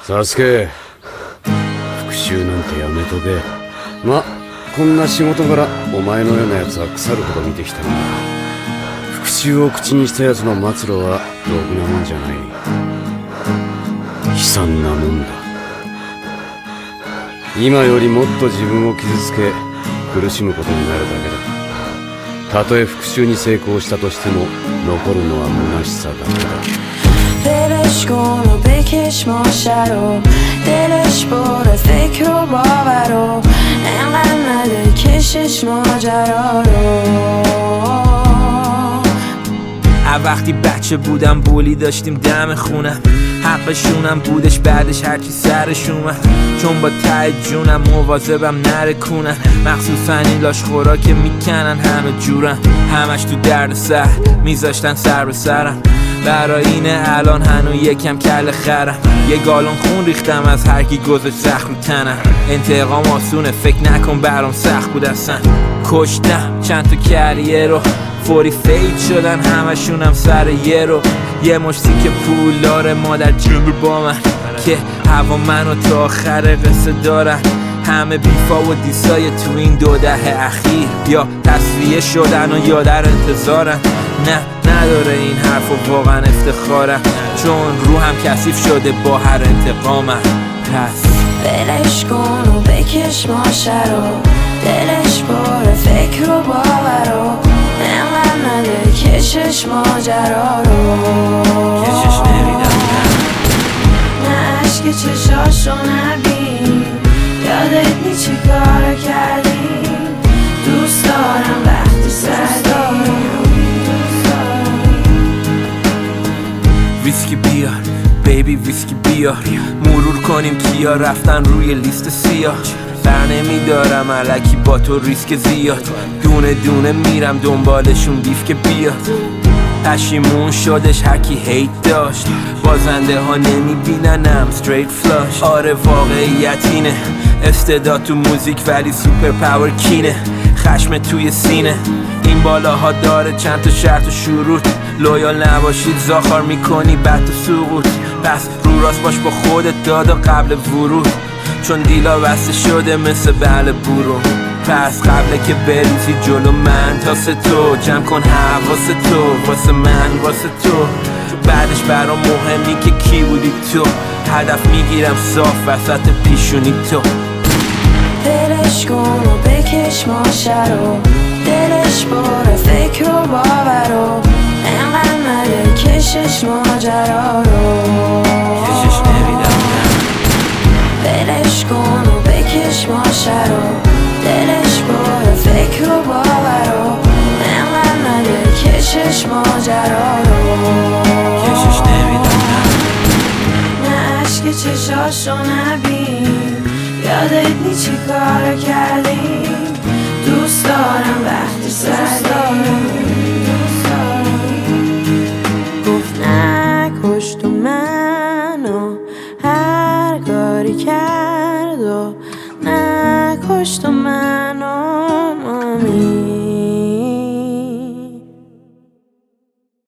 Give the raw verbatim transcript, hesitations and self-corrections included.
サスケ、復讐なんてやめとけ。ま、こんな仕事柄お前のようなやつは腐るほど見てきたが、復讐を口にしたやつの末路はろくなもんじゃない。悲惨なもんだ。今よりもっと自分を傷つけ苦しむことになるだけだ。たとえ復讐に成功したとしても残るのは虚しさだけだ。 دلش کن و بکش ماشه رو، دلش پر از فکر و باور رو، انقدر نده کشش ماجرا رو. وقتی بچه بودم بولی داشتیم دم خونم، حقشونم بودش بعدش هرچی سرش اومد، چون با ته جونم مواظبم نرکونن، مخصوصا این لاش خورا که میکنن همه جورن، همش تو درد سر میذاشتن سر به سرم، برای اینه الان هنو یکم کل خرم، یه گالون خون ریختم از هر کی گذاشت زخم تنم، انتقام آسونه فکر نکن برام سخت بود اصلا، کشتم چند تا کریه رو فوری فید شدن همشونم سر یه رو، یه مشتی که پول داره مادر جنگ با من که هوا منو تا آخر قصه دارن، همه بیفا و دیسای تو این دو دهه اخیر یا تصفیه شدن و یا در انتظارن، نه نداره این حرف و واقعا افتخارم، چون روحم کثیف شده با هر انتقامم. پس ولش کن و بکش ماشه رو، دلش پر فکر و باور رو، انقدر نده کشش ماجرا رو. کشش نمیدم نه عشق چشاشو نبین، یادت نی چی کارا کردیم، دوست دارم وقتی سردارم. ویسکی بیار بیبی ویسکی بیار، مرور کنیم کیا رفتن روی لیست سیاه، بر نمیدارم الکی با تو ریسک زیاد، دونه دونه میرم دنبالشون بیف که بیاد، پشیمون شدش هرکی هیت داشت، بازنده ها نمیبیننم straight flush، آره واقعیت اینه استعداد تو موزیک ولی سوپر پاور کینه، خشم توی سینه این بالاها داره چند تا شرط و شروط، لویال نباشید زاخار میکنی بعد سقوط، پس رو راست باش با خودت دادا قبل ورود، چون دیلا بسته شده مثل بله برو، پس قبل که بریزی جلو من تاس تو جمع کن حواس تو واسه من واسه تو، بعدش برام مهمی که کی بودی تو، هدف میگیرم صاف وسط پیشونی تو. دلش کن و بکش ماشه رو، دلش پر فکر و باور رو، انقدر نده کشش ماجرا رو. کشش نمیدم دلش کن و بکش ماشه رو، دلش پر فکر و باور رو، انقدر نده کشش ماجرا رو. کشش نمیدم نه عشق چشاشو نبین، یادت نی چی کارا کردیم، دوست دارم وقتی سردارم. گفت نکش تو منو هر کاری کرد و نکش تو منو